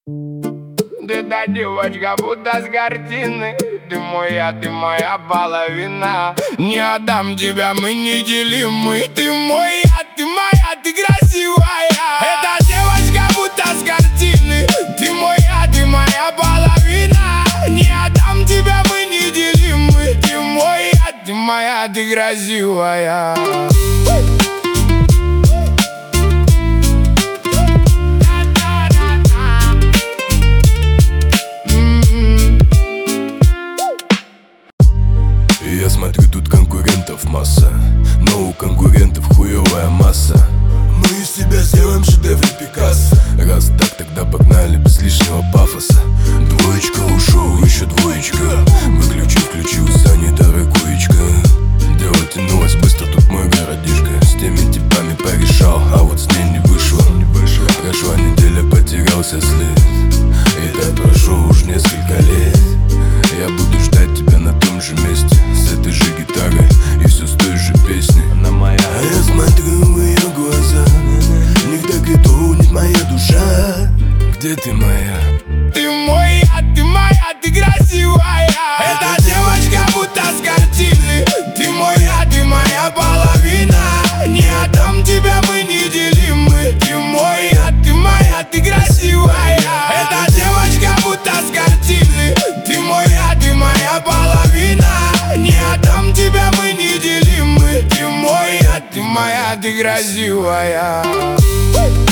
Ты та девочка, будто с картины. Ты моя половина. Не отдам тебя, мы неделимы. Ты моя, ты красивая. Эта девочка, будто с картины. Ты моя половина. Не отдам тебя, мы неделимы. Ты моя, ты красивая. Я смотрю, тут конкурентов масса, но у конкурентов хуевая масса. Мы из тебя сделаем шедевр Пикассо. Раз так, тогда погнали без лишнего пафоса. Двоечка ушел, еще двоечка. Выключи, включил, занята ракуечка. Дело тянулось быстро, тут мой городишко. С теми типами порешал, а вот с ней не вышло. Прошла неделя, потерялся след. И так прошло уж несколько лет. Я буду ждать тебя на том же месте, с этой же гитарой и все с той же песней. Она моя. А я смотрю в ее глаза, в них так и тонет моя душа. Где ты моя? Ты моя, ты красивая. Эта девочка, будто с картины. Ты моя половина. Не отдам тебя, мы неделимы. Ты моя, ты красивая. Эта девочка, будто с картины. Ты моя половина. Не отдам тебя, мы неделимы. Ты моя, ты красивая.